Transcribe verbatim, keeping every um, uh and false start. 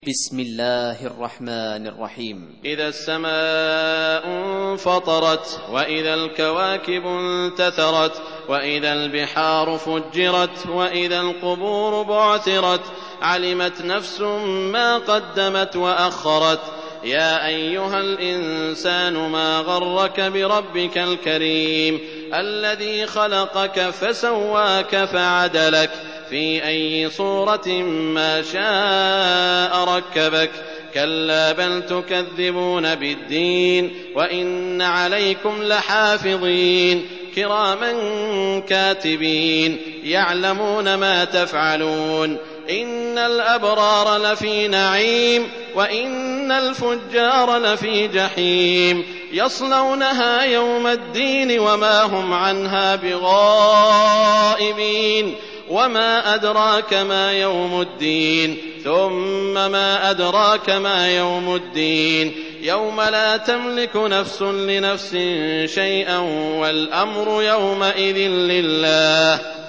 بسم الله الرحمن الرحيم. إذا السماء انفطرت وإذا الكواكب انتثرت وإذا البحار فجرت وإذا القبور بعثرت علمت نفس ما قدمت وأخرت. يا أيها الإنسان ما غرك بربك الكريم الذي خلقك فسواك فعدلك في أي صورة ما شاء ركبك. كلا بل تكذبون بالدين وإن عليكم لحافظين كراما كاتبين يعلمون ما تفعلون. إن الأبرار لفي نعيم وإن الفجار لفي جحيم يصلونها يوم الدين وما هم عنها بغائبين. وما أدراك ما يوم الدين ثم ما أدراك ما يوم الدين يوم لا تملك نفس لنفس شيئا والأمر يومئذ لله.